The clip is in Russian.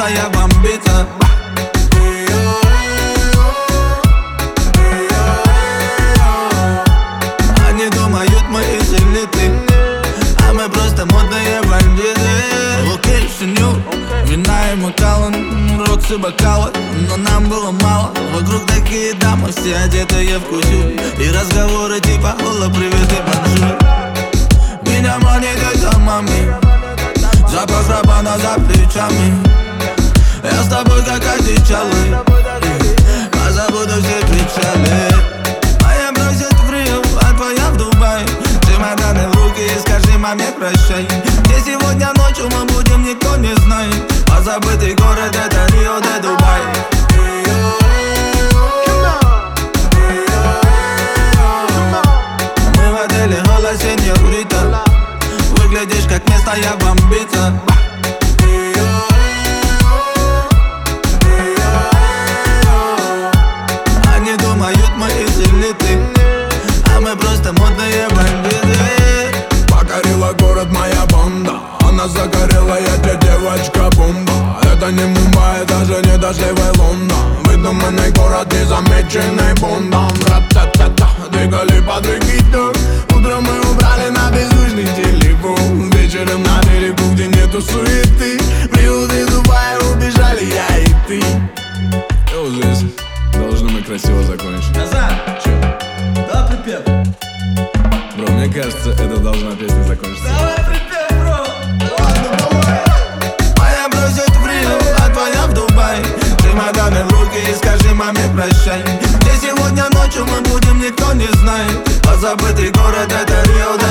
место я бомбиться. Они думают, мы из элиты, а мы просто модные бандиты. Локейшн, вина и Макалан, рокс и бокалы, но нам было мало. Вокруг такие дамы, все одетые в кусю, и разговоры типа «Ола, привет и бонжур». Меня манит это мами, запах рабана за плечами. Я с тобой как одичалый, позабуду все печали. Моя бросит в Рио, а твоя в Дубае. Чемоданы в руки и скажи маме прощай. Где сегодня ночью мы будем, никто не знает. Позабытый город — это Рио де Дубай. Мы в отеле «Ола, сеньорита», выглядишь как место я бомбиться. Они думают, мы из элиты, а мы просто модные бандиты. Покорила город моя банда, она загорелая, где девочка бомба. Это не Мумбай, даже не дождливый Лондон. Выдуманный город, незамеченный Бондом. Ра-та-та-та, двигали под рекиту. Утром мы убрали на беззвучный телефон. Вечером на берегу, где нету суеты. В Рио де Дубай убежали я и ты. И вот здесь должны мы красиво закончить. Назад! Че? Да, припев. Бро, мне кажется, это должна песня закончиться. Давай припев, бро! Ладно, давай! Моя бросит в Рио, а твоя в Дубай. Чемоданы в руки и скажи маме прощай. Где сегодня ночью мы будем, никто не знает. Позабытый город — это Рио де